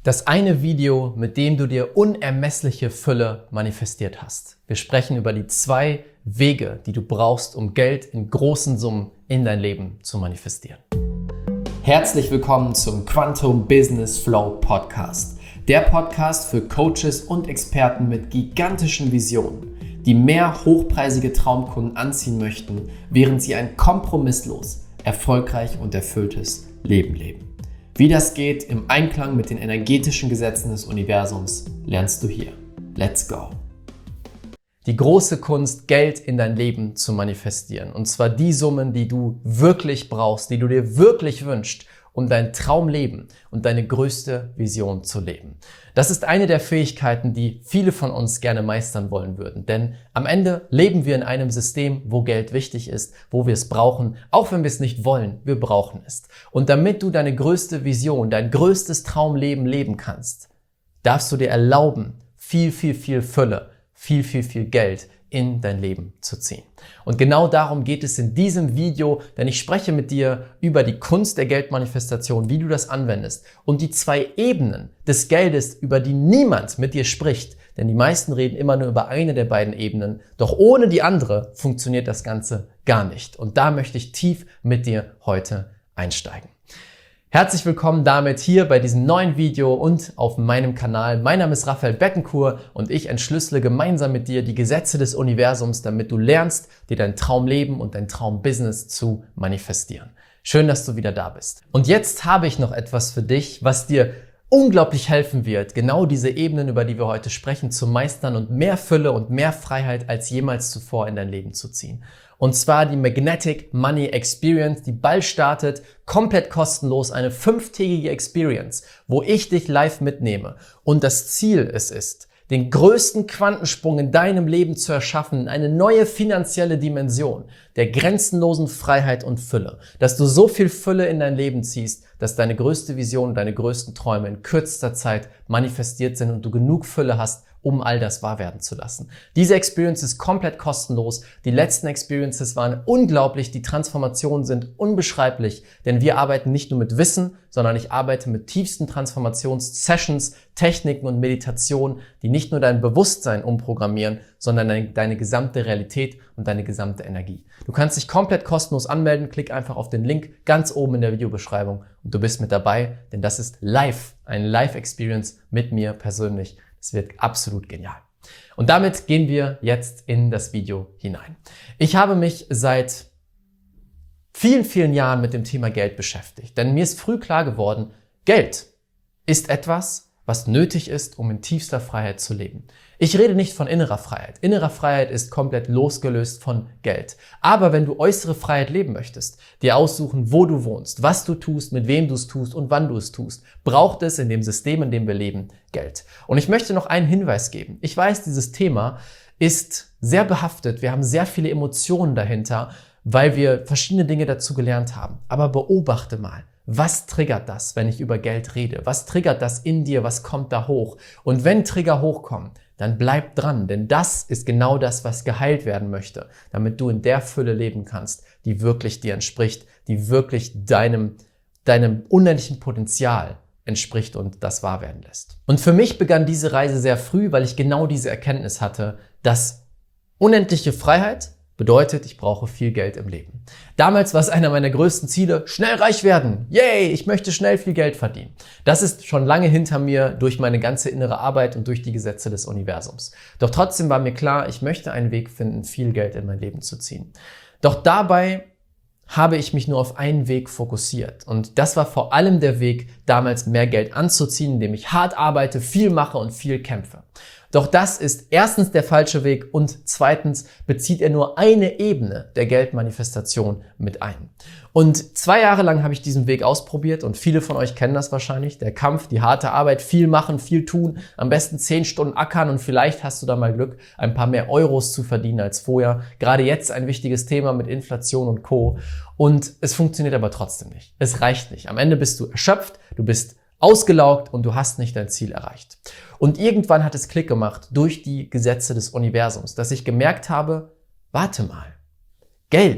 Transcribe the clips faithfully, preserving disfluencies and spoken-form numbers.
Das eine Video, mit dem du dir unermessliche Fülle manifestiert hast. Wir sprechen über die zwei Wege, die du brauchst, um Geld in großen Summen in dein Leben zu manifestieren. Herzlich willkommen zum Quantum Business Flow Podcast. Der Podcast für Coaches und Experten mit gigantischen Visionen, die mehr hochpreisige Traumkunden anziehen möchten, während sie ein kompromisslos, erfolgreich und erfülltes Leben leben. Wie das geht im Einklang mit den energetischen Gesetzen des Universums, lernst du hier. Let's go! Die große Kunst, Geld in dein Leben zu manifestieren. Und zwar die Summen, die du wirklich brauchst, die du dir wirklich wünschst, um dein Traumleben und deine größte Vision zu leben. Das ist eine der Fähigkeiten, die viele von uns gerne meistern wollen würden. Denn am Ende leben wir in einem System, wo Geld wichtig ist, wo wir es brauchen, auch wenn wir es nicht wollen, wir brauchen es. Und damit du deine größte Vision, dein größtes Traumleben leben kannst, darfst du dir erlauben, viel, viel, viel Fülle, viel, viel, viel Geld in dein Leben zu ziehen. Und genau darum geht es in diesem Video, denn ich spreche mit dir über die Kunst der Geldmanifestation, wie du das anwendest und die zwei Ebenen des Geldes, über die niemand mit dir spricht, denn die meisten reden immer nur über eine der beiden Ebenen, doch ohne die andere funktioniert das Ganze gar nicht. Und da möchte ich tief mit dir heute einsteigen. Herzlich willkommen damit hier bei diesem neuen Video und auf meinem Kanal. Mein Name ist Raphael Beckencourt und ich entschlüssele gemeinsam mit dir die Gesetze des Universums, damit du lernst, dir dein Traumleben und dein Traumbusiness zu manifestieren. Schön, dass du wieder da bist. Und jetzt habe ich noch etwas für dich, was dir unglaublich helfen wird, genau diese Ebenen, über die wir heute sprechen, zu meistern und mehr Fülle und mehr Freiheit als jemals zuvor in dein Leben zu ziehen. Und zwar die Magnetic Money Experience, die bald startet, komplett kostenlos, eine fünftägige Experience, wo ich dich live mitnehme. Und das Ziel es ist, den größten Quantensprung in deinem Leben zu erschaffen, eine neue finanzielle Dimension der grenzenlosen Freiheit und Fülle. Dass du so viel Fülle in dein Leben ziehst, dass deine größte Vision, deine größten Träume in kürzester Zeit manifestiert sind und du genug Fülle hast, um all das wahr werden zu lassen. Diese Experience ist komplett kostenlos. Die letzten Experiences waren unglaublich. Die Transformationen sind unbeschreiblich, denn wir arbeiten nicht nur mit Wissen, sondern ich arbeite mit tiefsten Transformations-Sessions, Techniken und Meditationen, die nicht nur dein Bewusstsein umprogrammieren, sondern deine, deine gesamte Realität und deine gesamte Energie. Du kannst dich komplett kostenlos anmelden. Klick einfach auf den Link ganz oben in der Videobeschreibung und du bist mit dabei, denn das ist live, eine Live-Experience mit mir persönlich. Es wird absolut genial. Und damit gehen wir jetzt in das Video hinein. Ich habe mich seit vielen, vielen Jahren mit dem Thema Geld beschäftigt, denn mir ist früh klar geworden, Geld ist etwas, was nötig ist, um in tiefster Freiheit zu leben. Ich rede nicht von innerer Freiheit. Innere Freiheit ist komplett losgelöst von Geld. Aber wenn du äußere Freiheit leben möchtest, dir aussuchen, wo du wohnst, was du tust, mit wem du es tust und wann du es tust, braucht es in dem System, in dem wir leben, Geld. Und ich möchte noch einen Hinweis geben. Ich weiß, dieses Thema ist sehr behaftet. Wir haben sehr viele Emotionen dahinter, weil wir verschiedene Dinge dazu gelernt haben. Aber beobachte mal. Was triggert das, wenn ich über Geld rede? Was triggert das in dir? Was kommt da hoch? Und wenn Trigger hochkommen, dann bleib dran, denn das ist genau das, was geheilt werden möchte, damit du in der Fülle leben kannst, die wirklich dir entspricht, die wirklich deinem, deinem unendlichen Potenzial entspricht und das wahr werden lässt. Und für mich begann diese Reise sehr früh, weil ich genau diese Erkenntnis hatte, dass unendliche Freiheit bedeutet, ich brauche viel Geld im Leben. Damals war es einer meiner größten Ziele, schnell reich werden. Yay, ich möchte schnell viel Geld verdienen. Das ist schon lange hinter mir durch meine ganze innere Arbeit und durch die Gesetze des Universums. Doch trotzdem war mir klar, ich möchte einen Weg finden, viel Geld in mein Leben zu ziehen. Doch dabei habe ich mich nur auf einen Weg fokussiert. Und das war vor allem der Weg, damals mehr Geld anzuziehen, indem ich hart arbeite, viel mache und viel kämpfe. Doch das ist erstens der falsche Weg und zweitens bezieht er nur eine Ebene der Geldmanifestation mit ein. Und zwei Jahre lang habe ich diesen Weg ausprobiert und viele von euch kennen das wahrscheinlich. Der Kampf, die harte Arbeit, viel machen, viel tun, am besten zehn Stunden ackern und vielleicht hast du da mal Glück, ein paar mehr Euros zu verdienen als vorher. Gerade jetzt ein wichtiges Thema mit Inflation und Co. Und es funktioniert aber trotzdem nicht. Es reicht nicht. Am Ende bist du erschöpft, du bist ausgelaugt und du hast nicht dein Ziel erreicht. Und irgendwann hat es Klick gemacht durch die Gesetze des Universums, dass ich gemerkt habe, warte mal, Geld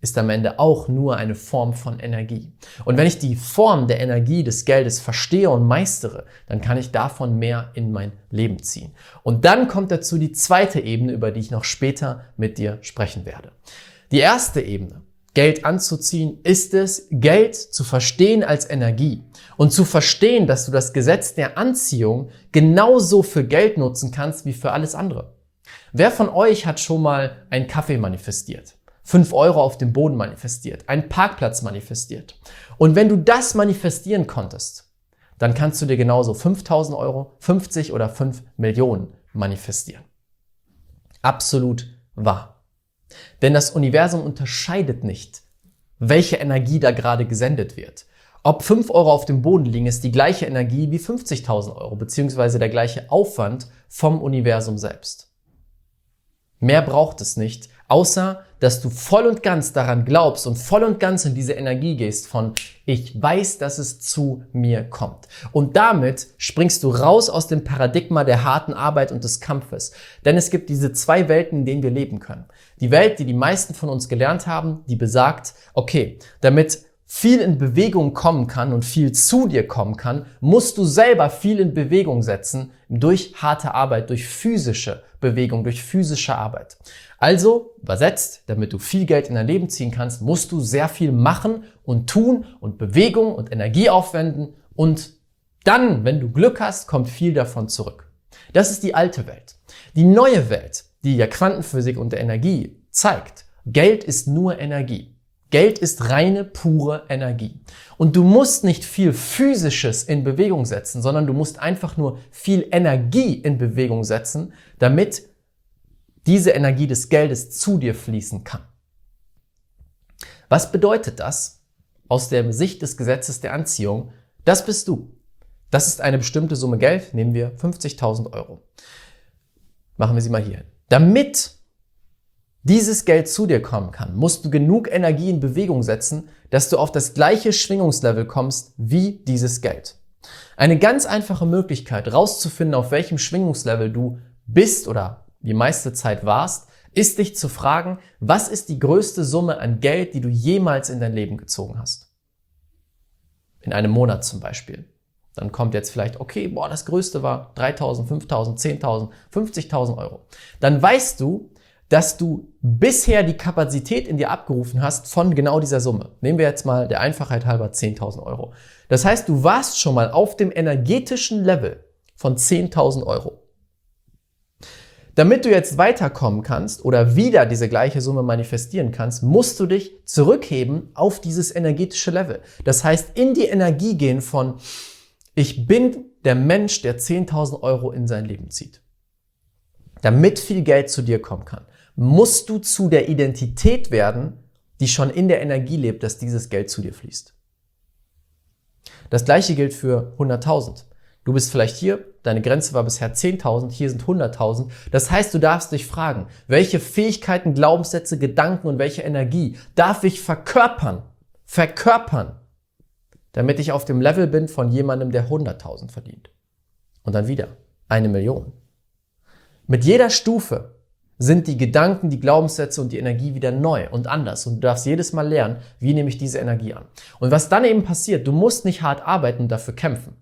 ist am Ende auch nur eine Form von Energie. Und wenn ich die Form der Energie des Geldes verstehe und meistere, dann kann ich davon mehr in mein Leben ziehen. Und dann kommt dazu die zweite Ebene, über die ich noch später mit dir sprechen werde. Die erste Ebene, Geld anzuziehen, ist es, Geld zu verstehen als Energie und zu verstehen, dass du das Gesetz der Anziehung genauso für Geld nutzen kannst wie für alles andere. Wer von euch hat schon mal einen Kaffee manifestiert? fünf Euro auf dem Boden manifestiert, einen Parkplatz manifestiert. Und wenn du das manifestieren konntest, dann kannst du dir genauso fünftausend Euro, fünfzig oder fünf Millionen manifestieren. Absolut wahr. Denn das Universum unterscheidet nicht, welche Energie da gerade gesendet wird. Ob fünf Euro auf dem Boden liegen, ist die gleiche Energie wie fünfzigtausend Euro, beziehungsweise der gleiche Aufwand vom Universum selbst. Mehr braucht es nicht, außer dass du voll und ganz daran glaubst und voll und ganz in diese Energie gehst von ich weiß, dass es zu mir kommt. Und damit springst du raus aus dem Paradigma der harten Arbeit und des Kampfes. Denn es gibt diese zwei Welten, in denen wir leben können. Die Welt, die die meisten von uns gelernt haben, die besagt, okay, damit viel in Bewegung kommen kann und viel zu dir kommen kann, musst du selber viel in Bewegung setzen durch harte Arbeit, durch physische Bewegung, durch physische Arbeit. Also, übersetzt, damit du viel Geld in dein Leben ziehen kannst, musst du sehr viel machen und tun und Bewegung und Energie aufwenden und dann, wenn du Glück hast, kommt viel davon zurück. Das ist die alte Welt. Die neue Welt, die der Quantenphysik und der Energie zeigt, Geld ist nur Energie. Geld ist reine, pure Energie. Und du musst nicht viel Physisches in Bewegung setzen, sondern du musst einfach nur viel Energie in Bewegung setzen, damit diese Energie des Geldes zu dir fließen kann. Was bedeutet das aus der Sicht des Gesetzes der Anziehung? Das bist du. Das ist eine bestimmte Summe Geld, nehmen wir fünfzigtausend Euro. Machen wir sie mal hier hin. Damit dieses Geld zu dir kommen kann, musst du genug Energie in Bewegung setzen, dass du auf das gleiche Schwingungslevel kommst wie dieses Geld. Eine ganz einfache Möglichkeit, rauszufinden, auf welchem Schwingungslevel du bist oder die meiste Zeit warst, ist dich zu fragen, was ist die größte Summe an Geld, die du jemals in dein Leben gezogen hast? In einem Monat zum Beispiel. Dann kommt jetzt vielleicht, okay, boah, das größte war dreitausend, fünftausend, zehntausend, fünfzigtausend Euro. Dann weißt du, dass du bisher die Kapazität in dir abgerufen hast von genau dieser Summe. Nehmen wir jetzt mal der Einfachheit halber zehntausend Euro. Das heißt, du warst schon mal auf dem energetischen Level von zehntausend Euro. Damit du jetzt weiterkommen kannst oder wieder diese gleiche Summe manifestieren kannst, musst du dich zurückheben auf dieses energetische Level. Das heißt, in die Energie gehen von ich bin der Mensch, der zehntausend Euro in sein Leben zieht. Damit viel Geld zu dir kommen kann, musst du zu der Identität werden, die schon in der Energie lebt, dass dieses Geld zu dir fließt. Das gleiche gilt für hunderttausend. Du bist vielleicht hier, deine Grenze war bisher zehntausend, hier sind hunderttausend. Das heißt, du darfst dich fragen, welche Fähigkeiten, Glaubenssätze, Gedanken und welche Energie darf ich verkörpern, verkörpern, damit ich auf dem Level bin von jemandem, der hunderttausend verdient. Und dann wieder eine Million. Mit jeder Stufe sind die Gedanken, die Glaubenssätze und die Energie wieder neu und anders. Und du darfst jedes Mal lernen, wie nehme ich diese Energie an. Und was dann eben passiert, du musst nicht hart arbeiten und dafür kämpfen.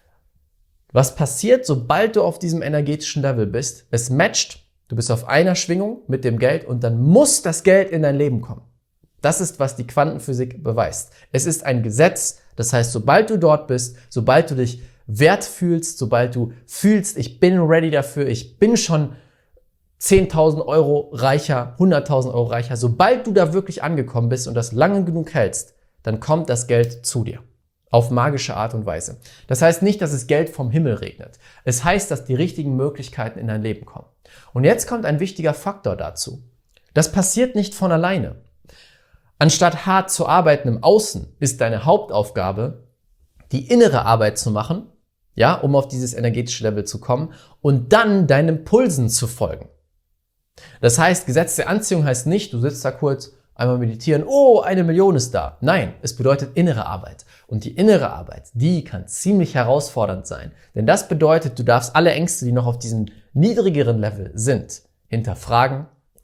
Was passiert, sobald du auf diesem energetischen Level bist? Es matcht, du bist auf einer Schwingung mit dem Geld und dann muss das Geld in dein Leben kommen. Das ist, was die Quantenphysik beweist. Es ist ein Gesetz, das heißt, sobald du dort bist, sobald du dich wert fühlst, sobald du fühlst, ich bin ready dafür, ich bin schon zehntausend Euro reicher, hunderttausend Euro reicher, sobald du da wirklich angekommen bist und das lange genug hältst, dann kommt das Geld zu dir. Auf magische Art und Weise. Das heißt nicht, dass es Geld vom Himmel regnet. Es heißt, dass die richtigen Möglichkeiten in dein Leben kommen. Und jetzt kommt ein wichtiger Faktor dazu. Das passiert nicht von alleine. Anstatt hart zu arbeiten im Außen, ist deine Hauptaufgabe, die innere Arbeit zu machen, ja, um auf dieses energetische Level zu kommen und dann deinen Pulsen zu folgen. Das heißt, Gesetz der Anziehung heißt nicht, du sitzt da kurz, einmal meditieren, oh, eine Million ist da. Nein, es bedeutet innere Arbeit. Und die innere Arbeit, die kann ziemlich herausfordernd sein. Denn das bedeutet, du darfst alle Ängste, die noch auf diesem niedrigeren Level sind, hinterfragen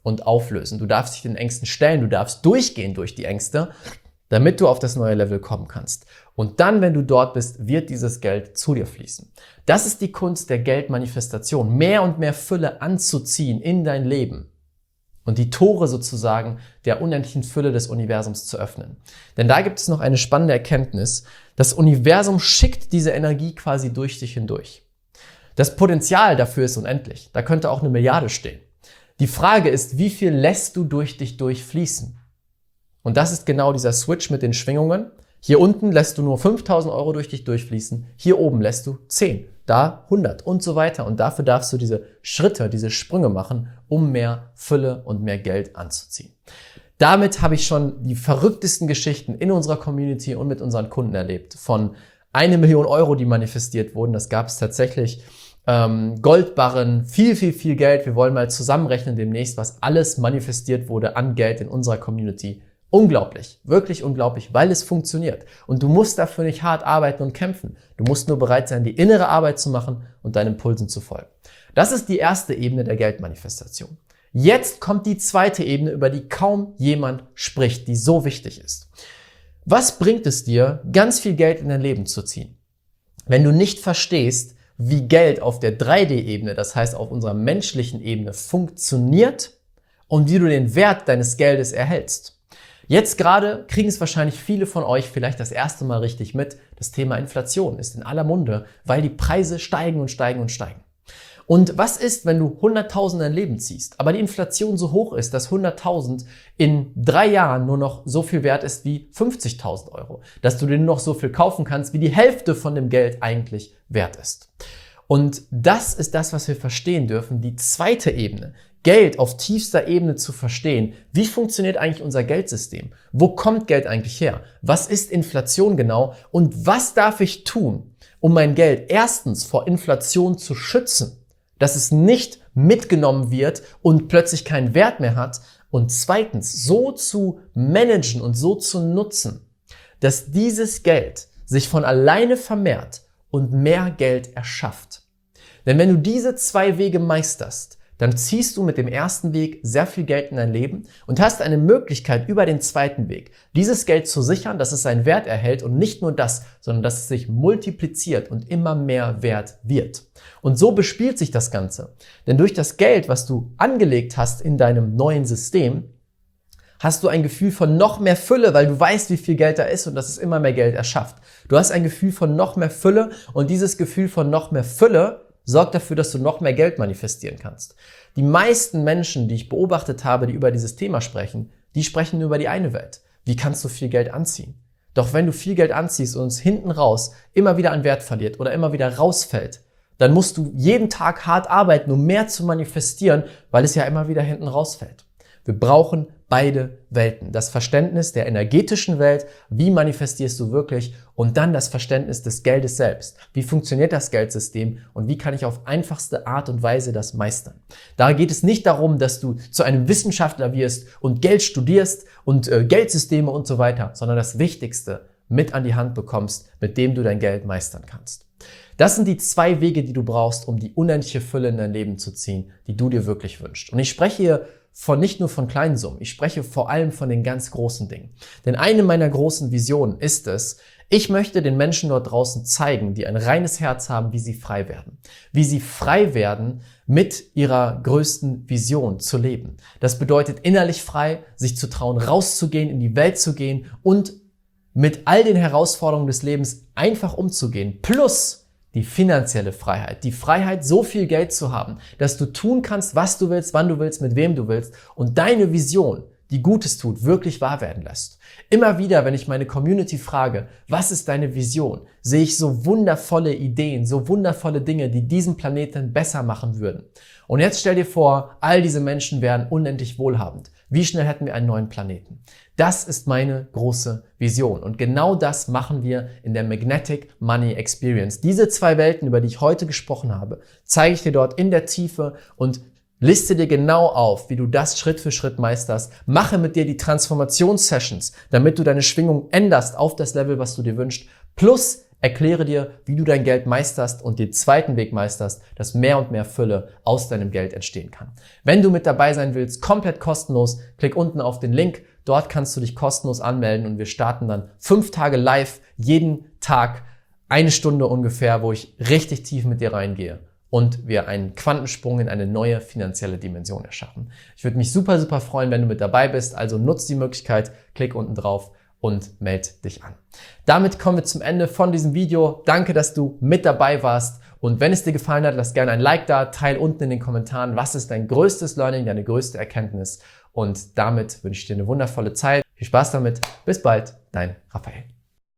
und auflösen. Du darfst dich den Ängsten stellen, du darfst durchgehen durch die Ängste, damit du auf das neue Level kommen kannst. Und dann, wenn du dort bist, wird dieses Geld zu dir fließen. Das ist die Kunst der Geldmanifestation, mehr und mehr Fülle anzuziehen in dein Leben und die Tore sozusagen der unendlichen Fülle des Universums zu öffnen. Denn da gibt es noch eine spannende Erkenntnis. Das Universum schickt diese Energie quasi durch dich hindurch. Das Potenzial dafür ist unendlich. Da könnte auch eine Milliarde stehen. Die Frage ist, wie viel lässt du durch dich durchfließen? Und das ist genau dieser Switch mit den Schwingungen. Hier unten lässt du nur fünftausend Euro durch dich durchfließen. Hier oben lässt du zehn, da hundert und so weiter. Und dafür darfst du diese Schritte, diese Sprünge machen, um mehr Fülle und mehr Geld anzuziehen. Damit habe ich schon die verrücktesten Geschichten in unserer Community und mit unseren Kunden erlebt. Von eine Million Euro, die manifestiert wurden. Das gab es tatsächlich. Ähm, Goldbarren, viel, viel, viel Geld. Wir wollen mal zusammenrechnen demnächst, was alles manifestiert wurde an Geld in unserer Community. Unglaublich, wirklich unglaublich, weil es funktioniert. Und du musst dafür nicht hart arbeiten und kämpfen. Du musst nur bereit sein, die innere Arbeit zu machen und deinen Impulsen zu folgen. Das ist die erste Ebene der Geldmanifestation. Jetzt kommt die zweite Ebene, über die kaum jemand spricht, die so wichtig ist. Was bringt es dir, ganz viel Geld in dein Leben zu ziehen, wenn du nicht verstehst, wie Geld auf der drei D Ebene, das heißt auf unserer menschlichen Ebene, funktioniert und wie du den Wert deines Geldes erhältst? Jetzt gerade kriegen es wahrscheinlich viele von euch vielleicht das erste Mal richtig mit. Das Thema Inflation ist in aller Munde, weil die Preise steigen und steigen und steigen. Und was ist, wenn du hunderttausend in dein Leben ziehst, aber die Inflation so hoch ist, dass hunderttausend in drei Jahren nur noch so viel wert ist wie fünfzigtausend Euro, dass du dir nur noch so viel kaufen kannst, wie die Hälfte von dem Geld eigentlich wert ist. Und das ist das, was wir verstehen dürfen, die zweite Ebene. Geld auf tiefster Ebene zu verstehen. Wie funktioniert eigentlich unser Geldsystem? Wo kommt Geld eigentlich her? Was ist Inflation genau? Und was darf ich tun, um mein Geld erstens vor Inflation zu schützen, dass es nicht mitgenommen wird und plötzlich keinen Wert mehr hat, und zweitens so zu managen und so zu nutzen, dass dieses Geld sich von alleine vermehrt und mehr Geld erschafft. Denn wenn du diese zwei Wege meisterst, dann ziehst du mit dem ersten Weg sehr viel Geld in dein Leben und hast eine Möglichkeit über den zweiten Weg, dieses Geld zu sichern, dass es seinen Wert erhält und nicht nur das, sondern dass es sich multipliziert und immer mehr wert wird. Und so bespielt sich das Ganze. Denn durch das Geld, was du angelegt hast in deinem neuen System, hast du ein Gefühl von noch mehr Fülle, weil du weißt, wie viel Geld da ist und dass es immer mehr Geld erschafft. Du hast ein Gefühl von noch mehr Fülle und dieses Gefühl von noch mehr Fülle sorgt dafür, dass du noch mehr Geld manifestieren kannst. Die meisten Menschen, die ich beobachtet habe, die über dieses Thema sprechen, die sprechen nur über die eine Welt. Wie kannst du viel Geld anziehen? Doch wenn du viel Geld anziehst und es hinten raus immer wieder an Wert verliert oder immer wieder rausfällt, dann musst du jeden Tag hart arbeiten, um mehr zu manifestieren, weil es ja immer wieder hinten rausfällt. Wir brauchen beide Welten. Das Verständnis der energetischen Welt, wie manifestierst du wirklich, und dann das Verständnis des Geldes selbst. Wie funktioniert das Geldsystem und wie kann ich auf einfachste Art und Weise das meistern? Da geht es nicht darum, dass du zu einem Wissenschaftler wirst und Geld studierst und äh, Geldsysteme und so weiter, sondern das Wichtigste mit an die Hand bekommst, mit dem du dein Geld meistern kannst. Das sind die zwei Wege, die du brauchst, um die unendliche Fülle in dein Leben zu ziehen, die du dir wirklich wünschst. Und ich spreche hier von nicht nur von kleinen Summen, ich spreche vor allem von den ganz großen Dingen. Denn eine meiner großen Visionen ist es, ich möchte den Menschen dort draußen zeigen, die ein reines Herz haben, wie sie frei werden. Wie sie frei werden, mit ihrer größten Vision zu leben. Das bedeutet innerlich frei, sich zu trauen, rauszugehen, in die Welt zu gehen und mit all den Herausforderungen des Lebens einfach umzugehen. Plus die finanzielle Freiheit. Die Freiheit, so viel Geld zu haben, dass du tun kannst, was du willst, wann du willst, mit wem du willst und deine Vision, die Gutes tut, wirklich wahr werden lässt. Immer wieder, wenn ich meine Community frage, was ist deine Vision, sehe ich so wundervolle Ideen, so wundervolle Dinge, die diesen Planeten besser machen würden. Und jetzt stell dir vor, all diese Menschen wären unendlich wohlhabend. Wie schnell hätten wir einen neuen Planeten? Das ist meine große Vision. Und genau das machen wir in der Magnetic Money Experience. Diese zwei Welten, über die ich heute gesprochen habe, zeige ich dir dort in der Tiefe und liste dir genau auf, wie du das Schritt für Schritt meisterst. Mache mit dir die Transformationssessions, damit du deine Schwingung änderst auf das Level, was du dir wünschst. Plus erkläre dir, wie du dein Geld meisterst und den zweiten Weg meisterst, dass mehr und mehr Fülle aus deinem Geld entstehen kann. Wenn du mit dabei sein willst, komplett kostenlos, klick unten auf den Link. Dort kannst du dich kostenlos anmelden und wir starten dann fünf Tage live, jeden Tag eine Stunde ungefähr, wo ich richtig tief mit dir reingehe und wir einen Quantensprung in eine neue finanzielle Dimension erschaffen. Ich würde mich super, super freuen, wenn du mit dabei bist. Also nutz die Möglichkeit, klick unten drauf und meld dich an. Damit kommen wir zum Ende von diesem Video. Danke, dass du mit dabei warst. Und wenn es dir gefallen hat, lass gerne ein Like da, teil unten in den Kommentaren, was ist dein größtes Learning, deine größte Erkenntnis. Und damit wünsche ich dir eine wundervolle Zeit. Viel Spaß damit. Bis bald, dein Raphael.